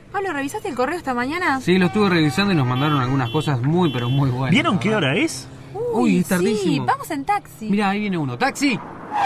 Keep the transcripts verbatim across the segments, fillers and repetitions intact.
Pablo, ¿revisaste el correo esta mañana? Sí, lo estuve revisando y nos mandaron algunas cosas muy, pero muy buenas. ¿Vieron qué hora es? Uy, Uy, es tardísimo. Sí, vamos en taxi. Mira, ahí viene uno. ¡Taxi!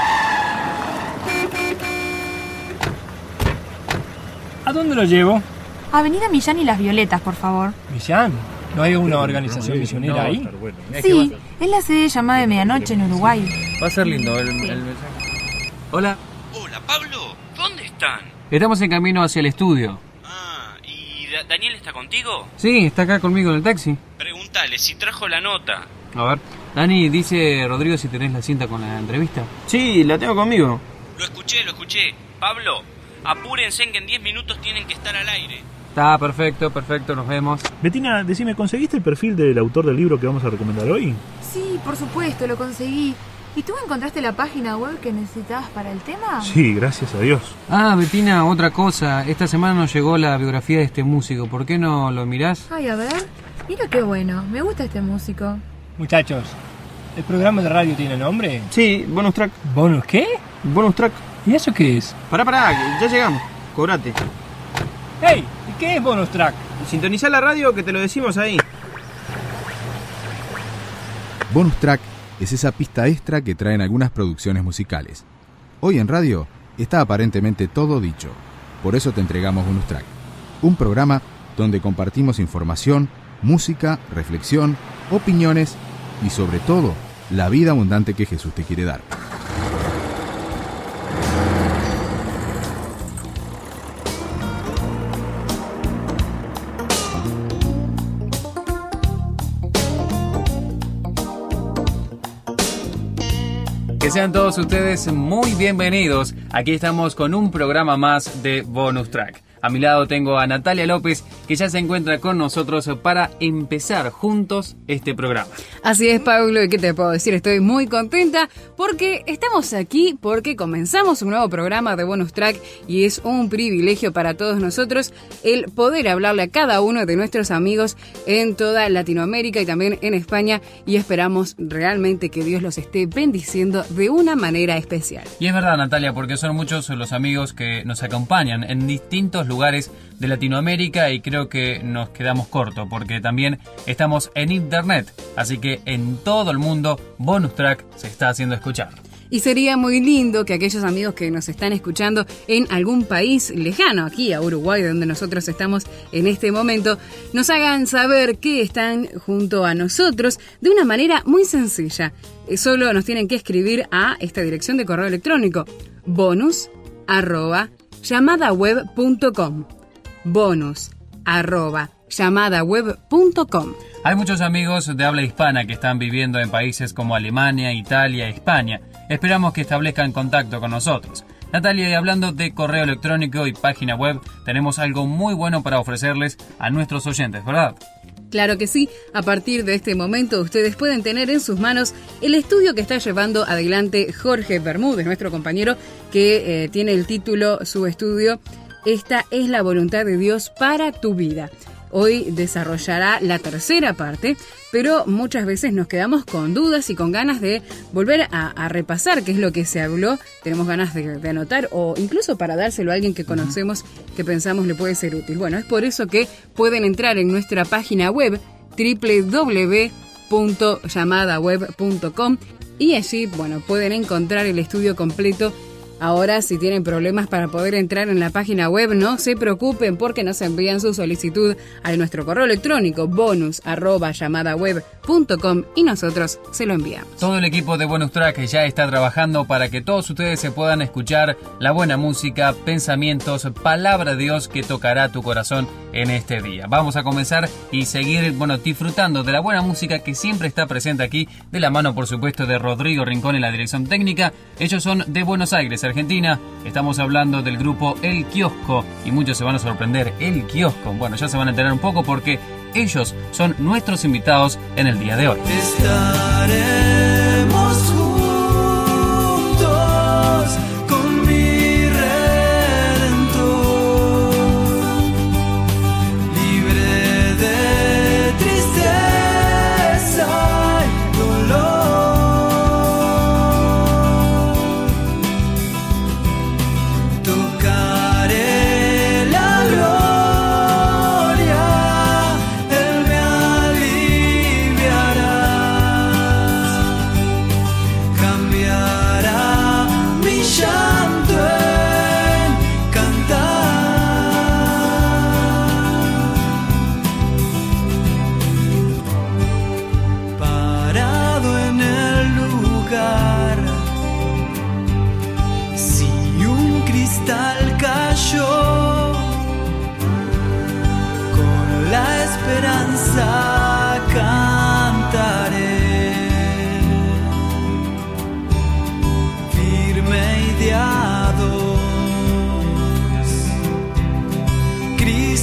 ¿A dónde lo llevo? Avenida Millán y Las Violetas, por favor. ¿Millán? ¿No hay una organización No, misionera no, ahí? estar bueno. Sí, es la sede llamada de medianoche en Uruguay. Va a ser lindo el, el mensaje. Hola. Hola, Pablo. ¿Dónde están? Estamos en camino hacia el estudio. Ah, ¿y Da- Daniel está contigo? Sí, está acá conmigo en el taxi. Pregúntale si trajo la nota. A ver. Dani, dice Rodrigo si tenés la cinta con la entrevista. Sí, la tengo conmigo. Lo escuché, lo escuché. Pablo, apúrense que en diez minutos tienen que estar al aire. Está perfecto, perfecto, nos vemos. Betina, decime, ¿conseguiste el perfil del autor del libro que vamos a recomendar hoy? Sí, por supuesto, lo conseguí. ¿Y tú encontraste la página web que necesitabas para el tema? Sí, gracias a Dios. Ah, Betina, otra cosa. Esta semana nos llegó la biografía de este músico. ¿Por qué no lo mirás? Ay, a ver. Mira qué bueno. Me gusta este músico. Muchachos, ¿el programa de radio tiene nombre? Sí, bonus track. ¿Bonus qué? Bonus track. ¿Y eso qué es? Pará, pará, que ya llegamos. Cobrate. ¡Hey! ¿Y qué es bonus track? Sintonizá la radio que te lo decimos ahí. Bonus track es esa pista extra que traen algunas producciones musicales. Hoy en radio está aparentemente todo dicho. Por eso te entregamos Bonus Track, un programa donde compartimos información, música, reflexión, opiniones y sobre todo, la vida abundante que Jesús te quiere dar. Que sean todos ustedes muy bienvenidos. Aquí estamos con un programa más de Bonus Track. A mi lado tengo a Natalia López, que ya se encuentra con nosotros para empezar juntos este programa. Así es, Pablo, ¿y qué te puedo decir? Estoy muy contenta porque estamos aquí, porque comenzamos un nuevo programa de Bonus Track y es un privilegio para todos nosotros el poder hablarle a cada uno de nuestros amigos en toda Latinoamérica y también en España, y esperamos realmente que Dios los esté bendiciendo de una manera especial. Y es verdad, Natalia, porque son muchos los amigos que nos acompañan en distintos lugares de Latinoamérica y creo que nos quedamos cortos porque también estamos en internet, así que en todo el mundo Bonus Track se está haciendo escuchar. Y sería muy lindo que aquellos amigos que nos están escuchando en algún país lejano, aquí a Uruguay, donde nosotros estamos en este momento, nos hagan saber que están junto a nosotros de una manera muy sencilla. Solo nos tienen que escribir a esta dirección de correo electrónico: bonus arroba llamadaweb punto com. Bonus arroba llamadaweb punto com. Hay muchos amigos de habla hispana que están viviendo en países como Alemania, Italia, España. Esperamos que establezcan contacto con nosotros. Natalia, y hablando de correo electrónico y página web, tenemos algo muy bueno para ofrecerles a nuestros oyentes, ¿verdad? Claro que sí, a partir de este momento ustedes pueden tener en sus manos el estudio que está llevando adelante Jorge Bermúdez, nuestro compañero que eh, tiene el título, su estudio, Esta es la voluntad de Dios para tu vida. Hoy desarrollará la tercera parte, pero muchas veces nos quedamos con dudas y con ganas de volver a, a repasar qué es lo que se habló. Tenemos ganas de, de anotar o incluso para dárselo a alguien que conocemos que pensamos le puede ser útil. Bueno, es por eso que pueden entrar en nuestra página web doble u doble u doble u punto llamadaweb punto com y allí, bueno, pueden encontrar el estudio completo. Ahora, si tienen problemas para poder entrar en la página web, no se preocupen porque nos envían su solicitud a nuestro correo electrónico bonus arroba llamadaweb punto com y nosotros se lo enviamos. Todo el equipo de Bonus Track ya está trabajando para que todos ustedes se puedan escuchar la buena música, pensamientos, palabra de Dios que tocará tu corazón en este día. Vamos a comenzar y seguir, bueno, disfrutando de la buena música que siempre está presente aquí, de la mano, por supuesto, de Rodrigo Rincón en la dirección técnica. Ellos son de Buenos Aires, Argentina. Estamos hablando del grupo El Kiosco y muchos se van a sorprender. El Kiosco, bueno, ya se van a enterar un poco porque ellos son nuestros invitados en el día de hoy. Estaremos juntos con mi Redentor, libre de tristeza y dolor. Tocaré la gloria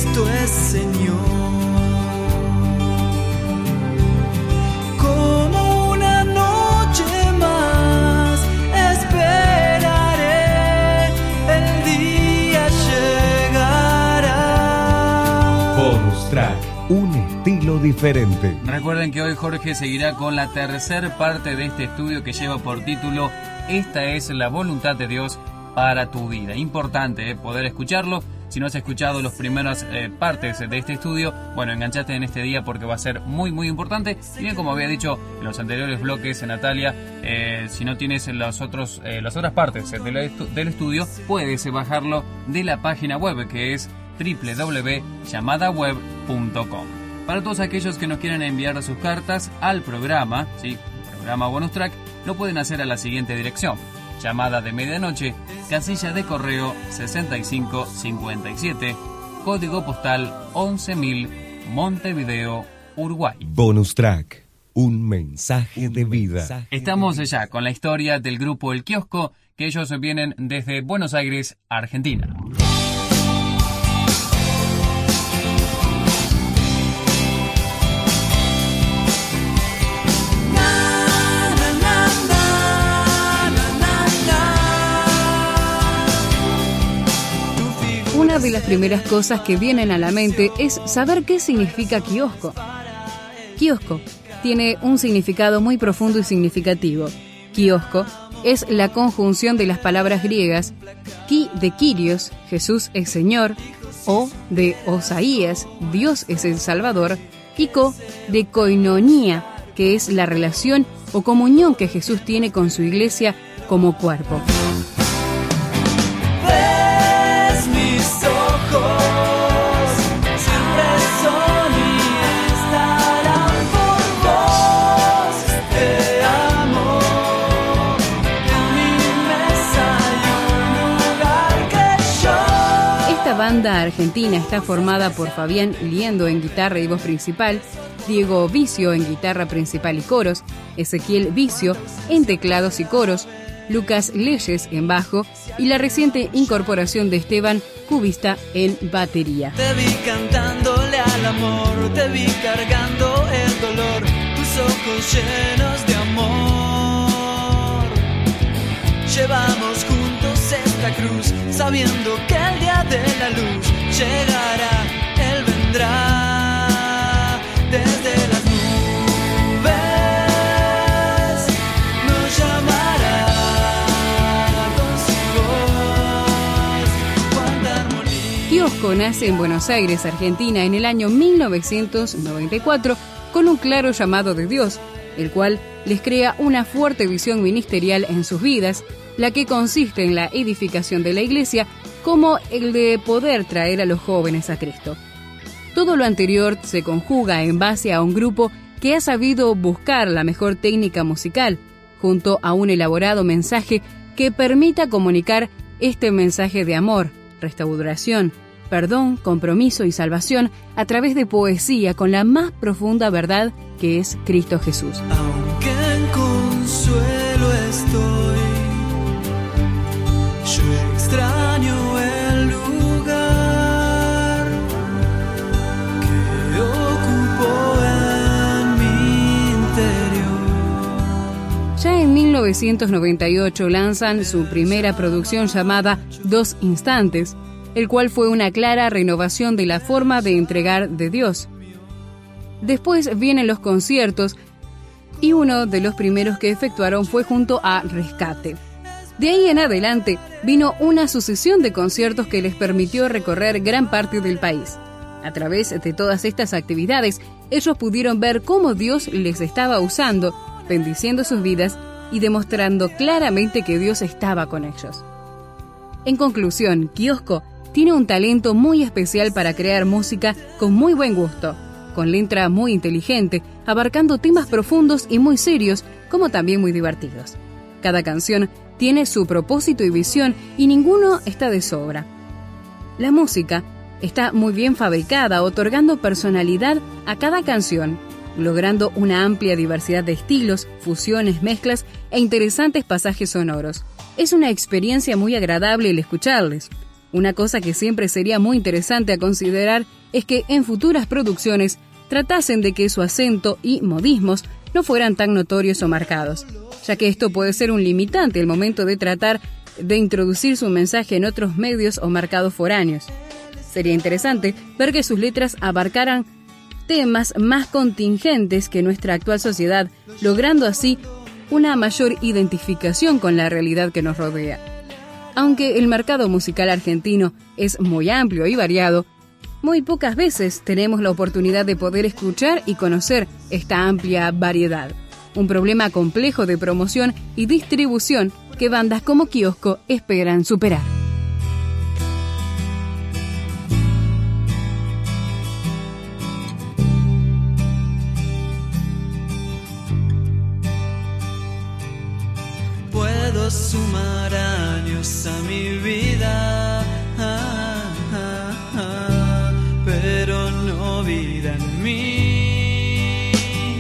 Cristo es Señor. Como una noche más esperaré, el día llegará. Bonus Track, un estilo diferente. Recuerden que hoy Jorge seguirá con la tercera parte de este estudio que lleva por título Esta es la voluntad de Dios para tu vida. Importante eh, poder escucharlo. Si no has escuchado las primeras eh, partes de este estudio, bueno, enganchate en este día porque va a ser muy muy importante. Y bien, como había dicho en los anteriores bloques, Natalia, eh, si no tienes los otros, eh, las otras partes del, estu- del estudio, puedes bajarlo de la página web que es doble u doble u doble u punto llamada web punto com. Para todos aquellos que nos quieran enviar sus cartas al programa, ¿sí? Programa Bonus Track, lo pueden hacer a la siguiente dirección: Llamada de Medianoche, casilla de correo sesenta y cinco cincuenta y siete, código postal once mil, Montevideo, Uruguay. Bonus Track, un mensaje de vida. Estamos ya con la historia del grupo El Kiosco, que ellos vienen desde Buenos Aires, Argentina. Una de las primeras cosas que vienen a la mente es saber qué significa kiosco. Kiosco tiene un significado muy profundo y significativo. Kiosco es la conjunción de las palabras griegas ki de Kyrios, Jesús es Señor, o de Osaías, Dios es el Salvador, y ko de koinonía, que es la relación o comunión que Jesús tiene con su iglesia como cuerpo. Ojos siempre son y estarán por vos. Te amo, en mi mesa hay un lugar que yo. Esta banda argentina está formada por Fabián Liendo en guitarra y voz principal, Diego Vicio en guitarra principal y coros, Ezequiel Vicio en teclados y coros, Lucas Leyes en bajo y la reciente incorporación de Esteban Cubista en batería. Te vi cantándole al amor, te vi cargando el dolor, tus ojos llenos de amor. Llevamos juntos esta cruz, sabiendo que el día de la luz llegará, Él vendrá desde las nubes, nos llamará. Kiosco nace en Buenos Aires, Argentina, en el año mil novecientos noventa y cuatro con un claro llamado de Dios, el cual les crea una fuerte visión ministerial en sus vidas, la que consiste en la edificación de la iglesia como el de poder traer a los jóvenes a Cristo. Todo lo anterior se conjuga en base a un grupo que ha sabido buscar la mejor técnica musical, junto a un elaborado mensaje que permita comunicar este mensaje de amor, restauración, perdón, compromiso y salvación a través de poesía con la más profunda verdad que es Cristo Jesús. Aunque en consuelo estoy, yo extraño el lugar que ocupo en mi interior. Ya en mil novecientos noventa y ocho lanzan su primera producción llamada Dos Instantes, el cual fue una clara renovación de la forma de entregar de Dios. Después vienen los conciertos y uno de los primeros que efectuaron fue junto a Rescate. De ahí en adelante vino una sucesión de conciertos que les permitió recorrer gran parte del país. A través de todas estas actividades, ellos pudieron ver cómo Dios les estaba usando, bendiciendo sus vidas y demostrando claramente que Dios estaba con ellos. En conclusión, Kiosco tiene un talento muy especial para crear música con muy buen gusto, con letra muy inteligente, abarcando temas profundos y muy serios, como también muy divertidos. Cada canción tiene su propósito y visión y ninguno está de sobra. La música está muy bien fabricada, otorgando personalidad a cada canción, logrando una amplia diversidad de estilos, fusiones, mezclas e interesantes pasajes sonoros. Es una experiencia muy agradable el escucharles. Una cosa que siempre sería muy interesante a considerar es que en futuras producciones tratasen de que su acento y modismos no fueran tan notorios o marcados, ya que esto puede ser un limitante al momento de tratar de introducir su mensaje en otros medios o mercados foráneos. Sería interesante ver que sus letras abarcaran temas más contingentes que nuestra actual sociedad, logrando así una mayor identificación con la realidad que nos rodea. Aunque el mercado musical argentino es muy amplio y variado, muy pocas veces tenemos la oportunidad de poder escuchar y conocer esta amplia variedad. Un problema complejo de promoción y distribución que bandas como Kiosco esperan superar. Puedo sumar años a mi vida, ah, ah, ah, pero no vida en mí.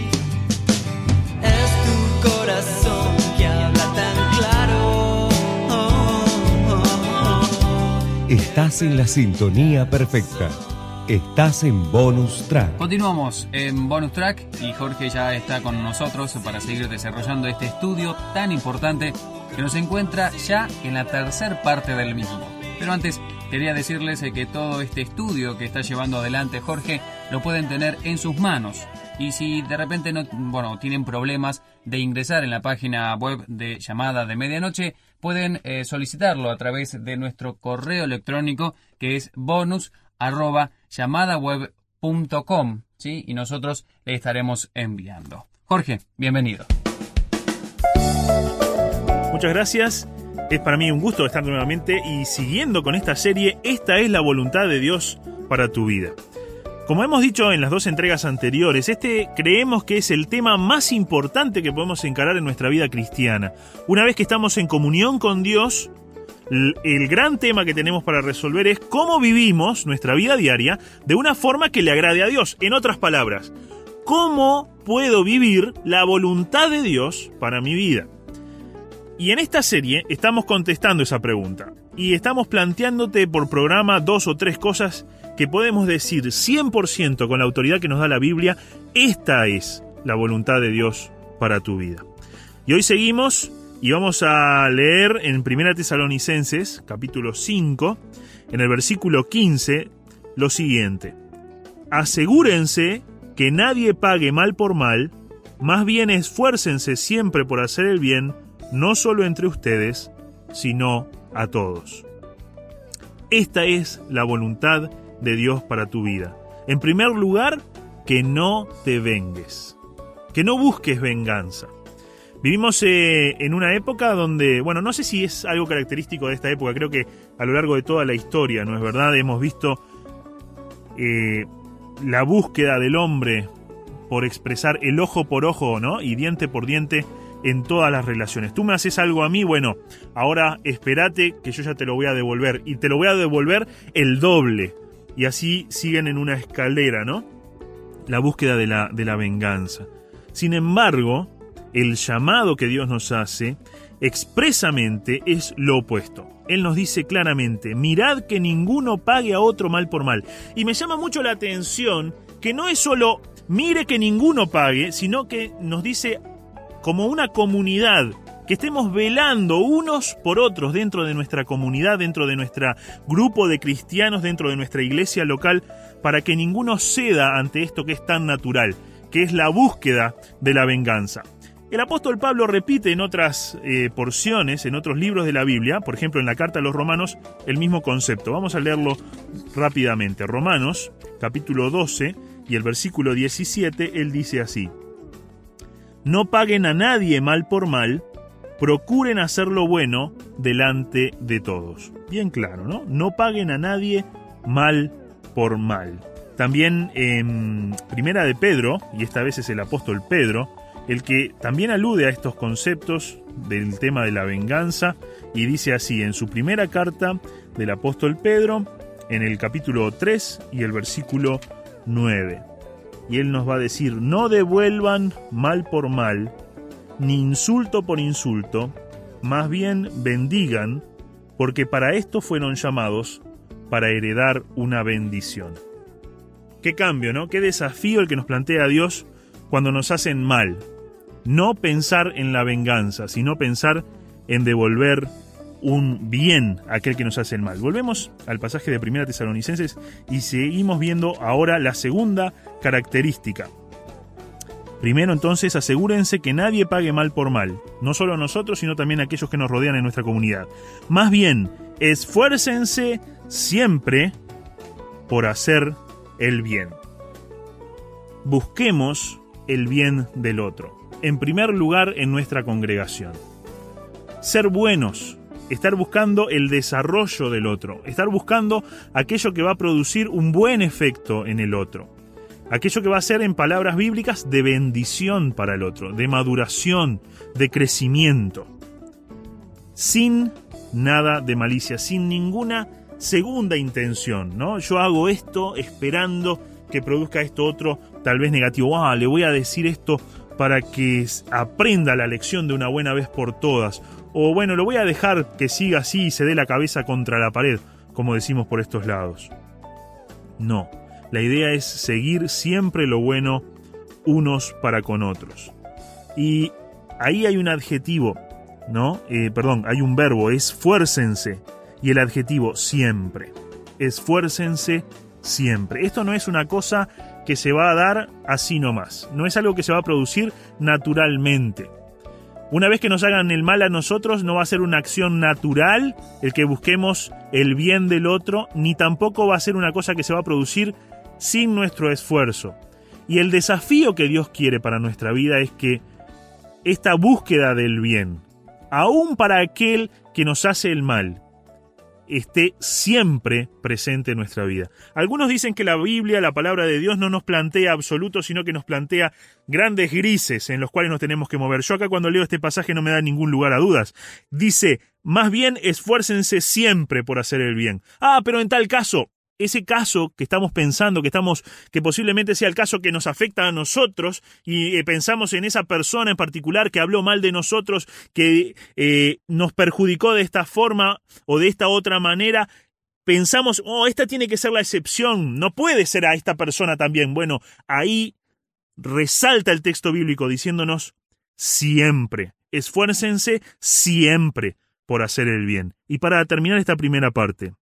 Es tu corazón que habla tan claro. Oh, oh, oh. Estás en la sintonía perfecta. Estás en Bonus Track. Continuamos en Bonus Track y Jorge ya está con nosotros para seguir desarrollando este estudio tan importante que nos encuentra ya en la tercer parte del mismo. Pero antes quería decirles que todo este estudio que está llevando adelante Jorge lo pueden tener en sus manos. Y si de repente no, bueno, tienen problemas de ingresar en la página web de Llamada de Medianoche, pueden eh, solicitarlo a través de nuestro correo electrónico que es bonus arroba llamadaweb punto com, ¿sí? Y nosotros le estaremos enviando. Jorge, bienvenido. Muchas gracias. Es para mí un gusto estar nuevamente y siguiendo con esta serie, esta es la voluntad de Dios para tu vida. Como hemos dicho en las dos entregas anteriores, este creemos que es el tema más importante que podemos encarar en nuestra vida cristiana. Una vez que estamos en comunión con Dios, el gran tema que tenemos para resolver es cómo vivimos nuestra vida diaria de una forma que le agrade a Dios. En otras palabras, ¿cómo puedo vivir la voluntad de Dios para mi vida? Y en esta serie estamos contestando esa pregunta. Y estamos planteándote por programa dos o tres cosas que podemos decir cien por ciento con la autoridad que nos da la Biblia. Esta es la voluntad de Dios para tu vida. Y hoy seguimos y vamos a leer en Primera Tesalonicenses, capítulo cinco, en el versículo quince, lo siguiente. Asegúrense que nadie pague mal por mal, más bien esfuércense siempre por hacer el bien, no solo entre ustedes, sino a todos. Esta es la voluntad de Dios para tu vida. En primer lugar, que no te vengues, que no busques venganza. Vivimos eh, en una época donde, bueno, no sé si es algo característico de esta época, creo que a lo largo de toda la historia, ¿no es verdad? Hemos visto eh, la búsqueda del hombre por expresar el ojo por ojo, ¿no? Y diente por diente en todas las relaciones. Tú me haces algo a mí, bueno, ahora espérate que yo ya te lo voy a devolver, y te lo voy a devolver el doble. Y así siguen en una escalera, ¿no? La búsqueda de la, de la venganza. Sin embargo, el llamado que Dios nos hace expresamente es lo opuesto. Él nos dice claramente, mirad que ninguno pague a otro mal por mal. Y me llama mucho la atención que no es solo mire que ninguno pague, sino que nos dice como una comunidad, que estemos velando unos por otros dentro de nuestra comunidad, dentro de nuestro grupo de cristianos, dentro de nuestra iglesia local, para que ninguno ceda ante esto que es tan natural, que es la búsqueda de la venganza. El apóstol Pablo repite en otras eh, porciones, en otros libros de la Biblia, por ejemplo en la carta a los Romanos, el mismo concepto. Vamos a leerlo rápidamente. Romanos, capítulo doce y el versículo diecisiete, él dice así: no paguen a nadie mal por mal, procuren hacer lo bueno delante de todos. Bien claro, ¿no? No paguen a nadie mal por mal. También en Primera de Pedro, y esta vez es el apóstol Pedro, el que también alude a estos conceptos del tema de la venganza, y dice así en su primera carta del apóstol Pedro, en el capítulo tres y el versículo nueve. Y él nos va a decir, no devuelvan mal por mal, ni insulto por insulto, más bien bendigan, porque para esto fueron llamados, para heredar una bendición. Qué cambio, ¿no? Qué desafío el que nos plantea Dios cuando nos hacen mal. No pensar en la venganza, sino pensar en devolver un bien a aquel que nos hace el mal. Volvemos al pasaje de Primera Tesalonicenses y seguimos viendo ahora la segunda característica. Primero, entonces, asegúrense que nadie pague mal por mal, no solo a nosotros, sino también a aquellos que nos rodean en nuestra comunidad. Más bien, esfuércense siempre por hacer el bien. Busquemos el bien del otro. En primer lugar, en nuestra congregación. Ser buenos, estar buscando el desarrollo del otro, estar buscando aquello que va a producir un buen efecto en el otro. Aquello que va a ser, en palabras bíblicas, de bendición para el otro, de maduración, de crecimiento. Sin nada de malicia, sin ninguna segunda intención, ¿no? Yo hago esto esperando que produzca esto otro, tal vez negativo. Ah, le voy a decir esto para que aprenda la lección de una buena vez por todas. O bueno, lo voy a dejar que siga así y se dé la cabeza contra la pared, como decimos por estos lados. No. La idea es seguir siempre lo bueno unos para con otros. Y ahí hay un adjetivo, ¿no? Eh, perdón, hay un verbo, esfuércense. Y el adjetivo, siempre. Esfuércense siempre. Esto no es una cosa que se va a dar así nomás. No es algo que se va a producir naturalmente. Una vez que nos hagan el mal a nosotros, no va a ser una acción natural el que busquemos el bien del otro, ni tampoco va a ser una cosa que se va a producir sin nuestro esfuerzo. Y el desafío que Dios quiere para nuestra vida es que esta búsqueda del bien, aún para aquel que nos hace el mal, esté siempre presente en nuestra vida. Algunos dicen que la Biblia, la palabra de Dios, no nos plantea absolutos, sino que nos plantea grandes grises en los cuales nos tenemos que mover. Yo acá cuando leo este pasaje no me da ningún lugar a dudas. Dice, más bien esfuércense siempre por hacer el bien. Ah, pero en tal caso, ese caso que estamos pensando, que estamos, que posiblemente sea el caso que nos afecta a nosotros, y eh, pensamos en esa persona en particular que habló mal de nosotros, que eh, nos perjudicó de esta forma o de esta otra manera, pensamos, oh, esta tiene que ser la excepción, no puede ser a esta persona también. Bueno, ahí resalta el texto bíblico diciéndonos siempre, esfuércense siempre por hacer el bien. Y para terminar esta primera parte,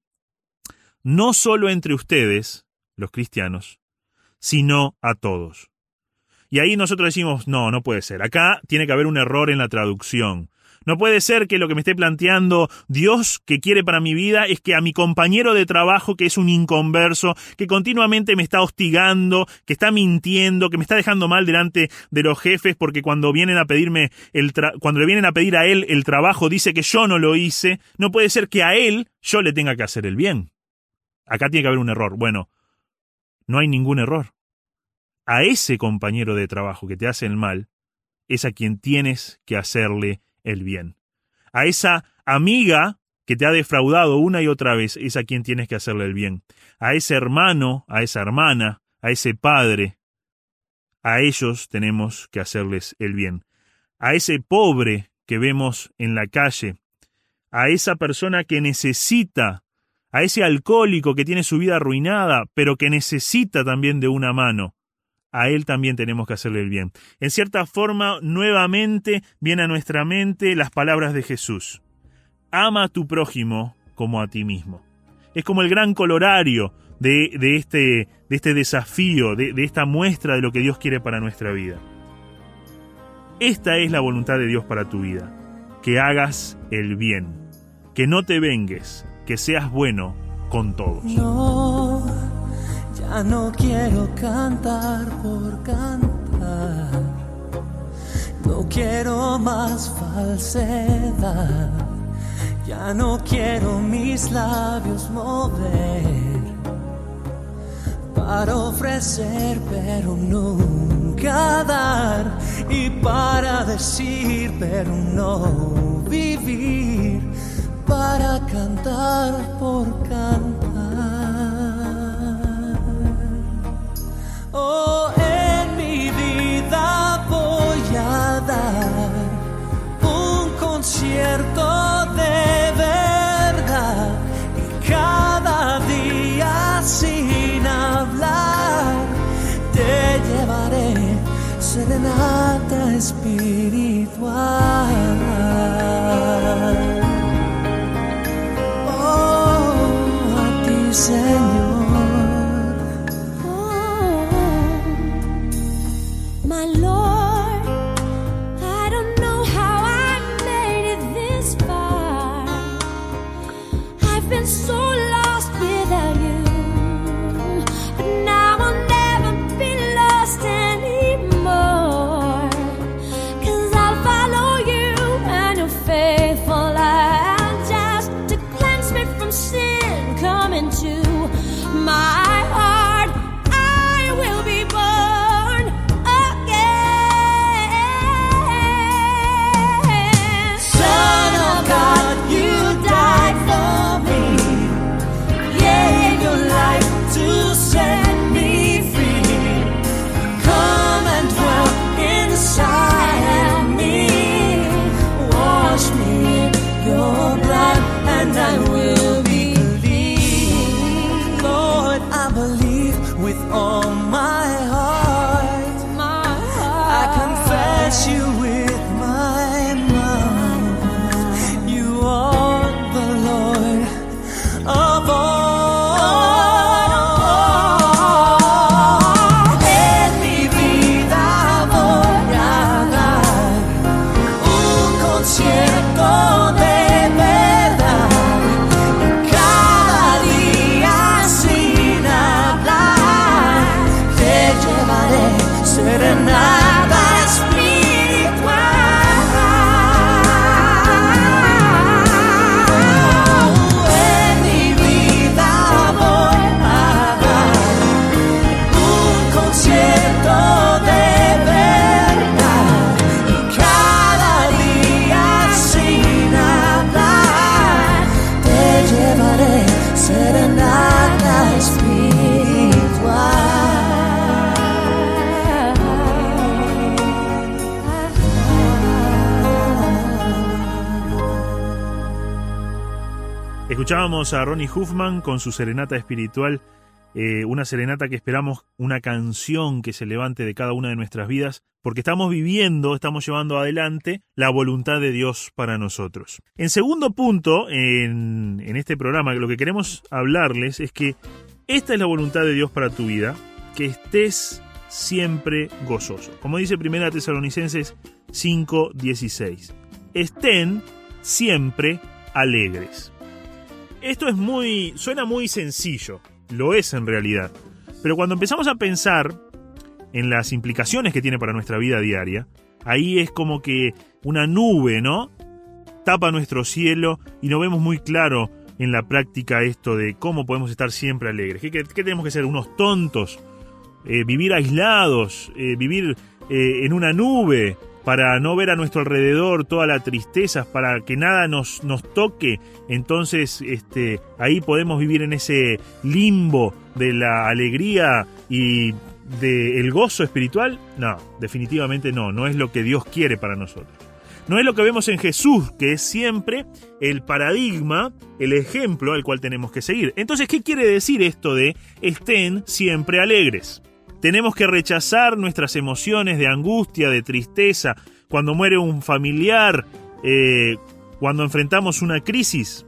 no solo entre ustedes, los cristianos, sino a todos. Y ahí nosotros decimos, no, no puede ser. Acá tiene que haber un error en la traducción. No puede ser que lo que me esté planteando Dios que quiere para mi vida es que a mi compañero de trabajo, que es un inconverso, que continuamente me está hostigando, que está mintiendo, que me está dejando mal delante de los jefes porque cuando vienen a pedirme el tra- cuando le vienen a pedir a él el trabajo dice que yo no lo hice. No puede ser que a él yo le tenga que hacer el bien. Acá tiene que haber un error. Bueno, no hay ningún error. A ese compañero de trabajo que te hace el mal, es a quien tienes que hacerle el bien. A esa amiga que te ha defraudado una y otra vez, es a quien tienes que hacerle el bien. A ese hermano, a esa hermana, a ese padre, a ellos tenemos que hacerles el bien. A ese pobre que vemos en la calle, a esa persona que necesita, a ese alcohólico que tiene su vida arruinada, pero que necesita también de una mano, a él también tenemos que hacerle el bien. En cierta forma, nuevamente viene a nuestra mente las palabras de Jesús. Ama a tu prójimo como a ti mismo. Es como el gran colorario de, de, este, de este desafío, de, de esta muestra de lo que Dios quiere para nuestra vida. Esta es la voluntad de Dios para tu vida. Que hagas el bien, que no te vengues, que seas bueno con todos. No, ya no quiero cantar por cantar. No quiero más falsedad. Ya no quiero mis labios mover para ofrecer, pero nunca dar. Y para decir, pero no vivir. Para cantar por cantar. Oh, en mi vida voy a dar un concierto de verdad. serenata espiritual. Oh, a ti, Señor. Oh, my Lord, I don't know how I made it this far. I've been so lost without you, but now I'll never be lost anymore, 'cause I'll follow you and your faithful hand, just to cleanse me from sin. Come into my heart, I will be born again. Son of God, you died for me, gave your life to set me free. Come and dwell inside me, wash me in your blood, and I will believe. Lord, I believe with all my heart. My heart. I confess you with my mouth. You are the Lord of all. En mi vida voy a dar un concierto de verdad, y cada día sin hablar te llevaré serenata espiritual. En mi vida voy a dar un concierto de verdad, y cada día sin hablar te llevaré serenata espiritual. Escuchábamos a Ronnie Huffman con su serenata espiritual, eh, una serenata que esperamos, una canción que se levante de cada una de nuestras vidas, porque estamos viviendo, estamos llevando adelante la voluntad de Dios para nosotros. En segundo punto, en, en este programa, lo que queremos hablarles es que esta es la voluntad de Dios para tu vida, que estés siempre gozoso. Como dice Primera Tesalonicenses cinco dieciséis, estén siempre alegres. Esto es muy, suena muy sencillo, lo es en realidad, pero cuando empezamos a pensar en las implicaciones que tiene para nuestra vida diaria, ahí es como que una nube, ¿no?, tapa nuestro cielo y no vemos muy claro en la práctica esto de cómo podemos estar siempre alegres. ¿Qué, qué, qué tenemos que ser? ¿Unos tontos? Eh, ¿Vivir aislados? Eh, ¿Vivir eh, en una nube? Para no ver a nuestro alrededor toda la tristeza, para que nada nos, nos toque. Entonces este, ahí podemos vivir en ese limbo de la alegría y del gozo espiritual. No, definitivamente no, no es lo que Dios quiere para nosotros. No es lo que vemos en Jesús, que es siempre el paradigma, el ejemplo al cual tenemos que seguir. Entonces, ¿qué quiere decir esto de estén siempre alegres? Tenemos que rechazar nuestras emociones de angustia, de tristeza, cuando muere un familiar, eh, cuando enfrentamos una crisis.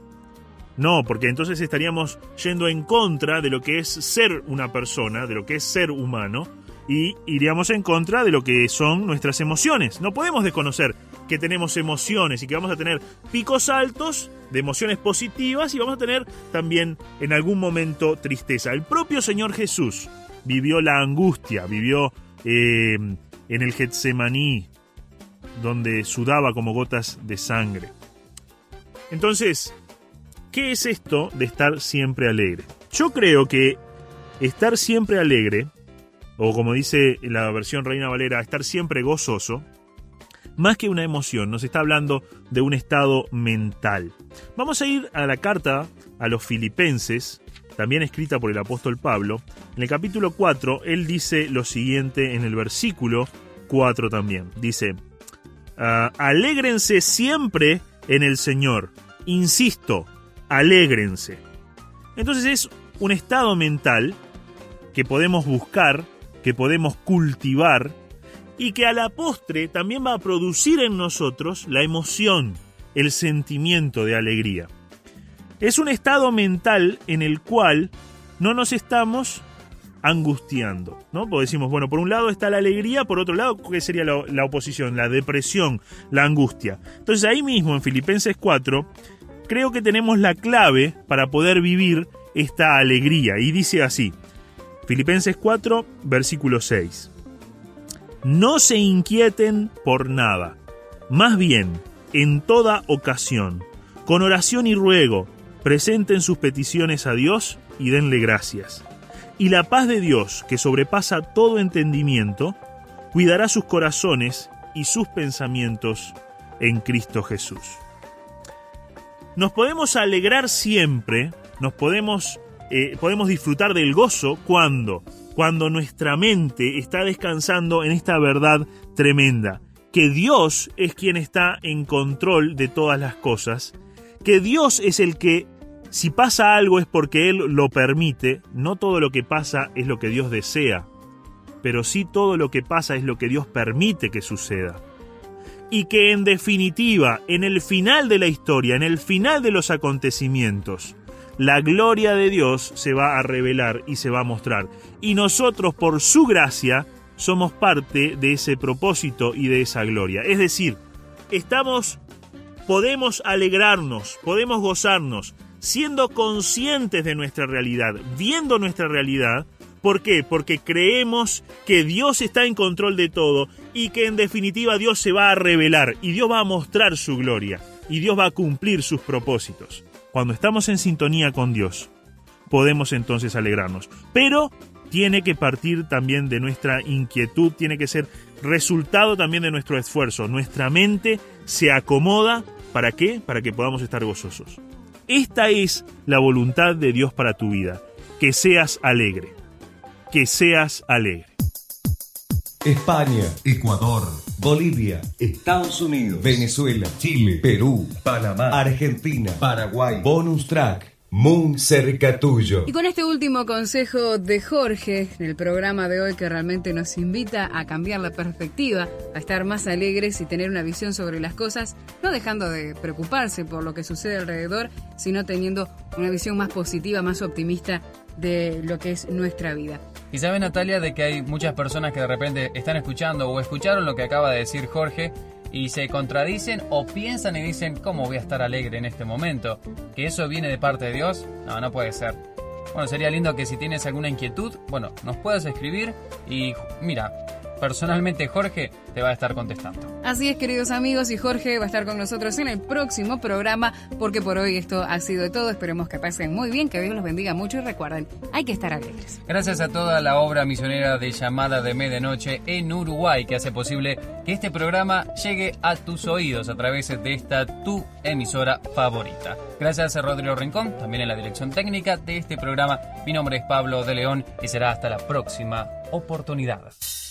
No, porque entonces estaríamos yendo en contra de lo que es ser una persona, de lo que es ser humano, y iríamos en contra de lo que son nuestras emociones. No podemos desconocer que tenemos emociones y que vamos a tener picos altos de emociones positivas y vamos a tener también en algún momento tristeza. El propio Señor Jesús vivió la angustia, vivió eh, en el Getsemaní, donde sudaba como gotas de sangre. Entonces, ¿qué es esto de estar siempre alegre? Yo creo que estar siempre alegre, o como dice la versión Reina Valera, estar siempre gozoso, más que una emoción, nos está hablando de un estado mental. Vamos a ir a la carta a los Filipenses, también escrita por el apóstol Pablo. En el capítulo cuatro, él dice lo siguiente en el versículo cuatro también. Dice, uh, alégrense siempre en el Señor. Insisto, alégrense. Entonces es un estado mental que podemos buscar, que podemos cultivar y que a la postre también va a producir en nosotros la emoción, el sentimiento de alegría. Es un estado mental en el cual no nos estamos angustiando, ¿no? Porque decimos, bueno, por un lado está la alegría, por otro lado, ¿qué sería la, la oposición? La depresión, la angustia. Entonces ahí mismo en Filipenses cuatro, creo que tenemos la clave para poder vivir esta alegría. Y dice así, Filipenses cuatro, versículo seis. No se inquieten por nada, más bien, en toda ocasión, con oración y ruego, presenten sus peticiones a Dios y denle gracias. Y la paz de Dios, que sobrepasa todo entendimiento, cuidará sus corazones y sus pensamientos en Cristo Jesús. Nos podemos alegrar siempre, nos podemos, eh, podemos disfrutar del gozo cuando, cuando nuestra mente está descansando en esta verdad tremenda, que Dios es quien está en control de todas las cosas, que Dios es el que, si pasa algo es porque Él lo permite, no todo lo que pasa es lo que Dios desea, pero sí todo lo que pasa es lo que Dios permite que suceda. Y que en definitiva, en el final de la historia, en el final de los acontecimientos, la gloria de Dios se va a revelar y se va a mostrar. Y nosotros, por su gracia, somos parte de ese propósito y de esa gloria. Es decir, estamos, podemos alegrarnos, podemos gozarnos, siendo conscientes de nuestra realidad, viendo nuestra realidad. ¿Por qué? Porque creemos que Dios está en control de todo y que en definitiva Dios se va a revelar y Dios va a mostrar su gloria y Dios va a cumplir sus propósitos. Cuando estamos en sintonía con Dios, podemos entonces alegrarnos. Pero tiene que partir también de nuestra inquietud, tiene que ser resultado también de nuestro esfuerzo. Nuestra mente se acomoda, ¿para qué? Para que podamos estar gozosos. Esta es la voluntad de Dios para tu vida, que seas alegre, que seas alegre. España, Ecuador, Bolivia, Estados Unidos, Venezuela, Chile, Perú, Panamá, Argentina, Paraguay. Bonus track, muy cerca tuyo. Y con este último consejo de Jorge en el programa de hoy, que realmente nos invita a cambiar la perspectiva, a estar más alegres y tener una visión sobre las cosas, no dejando de preocuparse por lo que sucede alrededor, sino teniendo una visión más positiva, más optimista de lo que es nuestra vida. Y sabe, Natalia, de que hay muchas personas que de repente están escuchando o escucharon lo que acaba de decir Jorge y se contradicen o piensan y dicen, ¿cómo voy a estar alegre en este momento? ¿Que eso viene de parte de Dios? No, no puede ser. Bueno, sería lindo que si tienes alguna inquietud, bueno, nos puedas escribir y mira, personalmente Jorge te va a estar contestando. Así es, queridos amigos, y Jorge va a estar con nosotros en el próximo programa, porque por hoy esto ha sido de todo. Esperemos que pasen muy bien, que Dios los bendiga mucho y recuerden, hay que estar alegres. Gracias a toda la obra misionera de Llamada de Medianoche en Uruguay, que hace posible que este programa llegue a tus oídos a través de esta tu emisora favorita. Gracias a Rodrigo Rincón, también en la dirección técnica de este programa. Mi nombre es Pablo de León y será hasta la próxima oportunidad.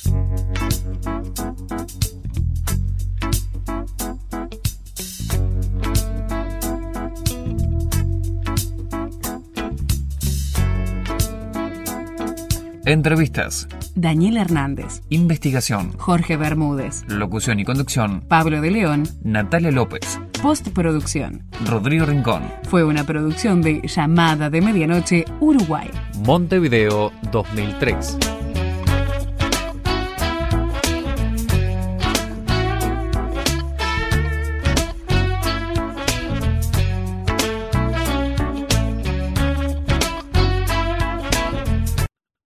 Entrevistas: Daniel Hernández. Investigación: Jorge Bermúdez. Locución y conducción: Pablo de León. Natalia López. Postproducción: Rodrigo Rincón. Fue una producción de Llamada de Medianoche, Uruguay. Montevideo dos mil tres.